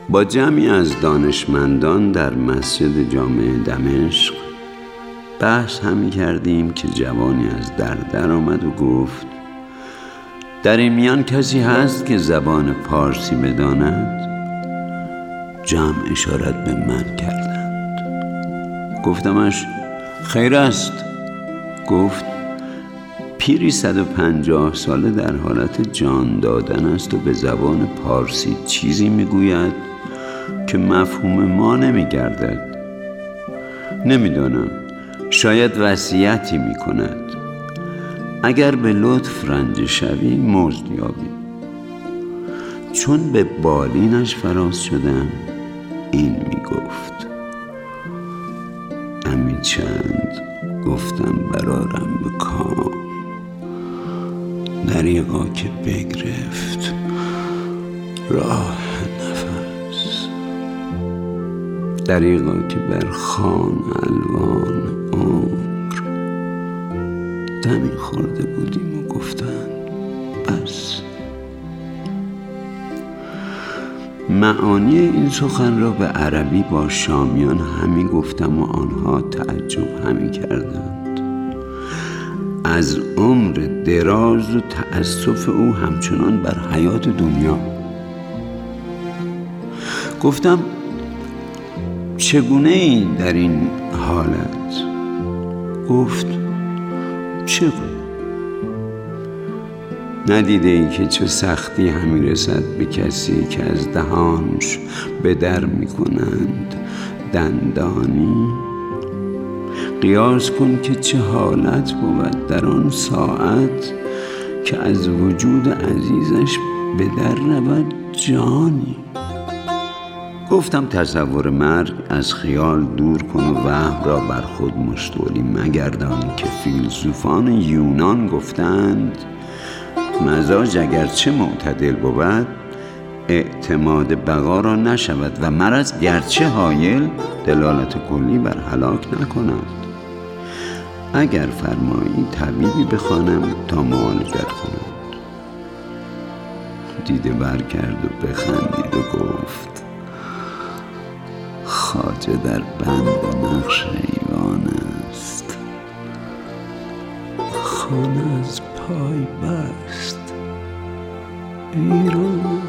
با جمعی از دانشمندان در مسجد جامع دمشق بحث همی کردیم که جوانی از در آمد و گفت: در این میان کسی هست که زبان پارسی بداند؟ جمع اشارت به من کردند. گفتمش: خیر است. گفت: پیری 150 ساله در حالت جان دادن است و به زبان پارسی چیزی میگوید که مفهوم ما نمیگردد. نمیدانم، شاید وصیتی میکند. اگر به لطف رنجه شوی مزد یابی. چون به بالینش فراز شدم این میگفت: امی چند گفتم برارم به کام، دریغا که بگرفت راه نفس، دریغا که بر خوان الوان عمر دمی خورده بودیم و گفتند بس. معانی این سخن را به عربی با شامیان همی گفتم و آنها تعجب همی کردند از عمر دراز و تأسف او همچنان بر حیات دنیا. گفتم: چگونه ای در این حالت؟ گفت: چگونه؟ ندیده ای که چه سختی همی رسد به کسی که از دهانش به در می کنند دندانی؟ قیاس کن که چه حالت بود در آن ساعت که از وجود عزیزش به در رود جانی. گفتم: تصور مرگ از خیال دور کن و وهم را بر خود مستولی مگردان که فیلسوفان یونان گفتند مزاج اگرچه معتدل بود اعتماد بقا را نشود و مرض گرچه هایل دلالت کلی بر هلاک نکند. اگر فرمایی طبیبی بخوانم تا معالجت کند. دیده بر کرد و بخندید و گفت: خواجه در بند نقش ایوان است، خانه از پای بست ویران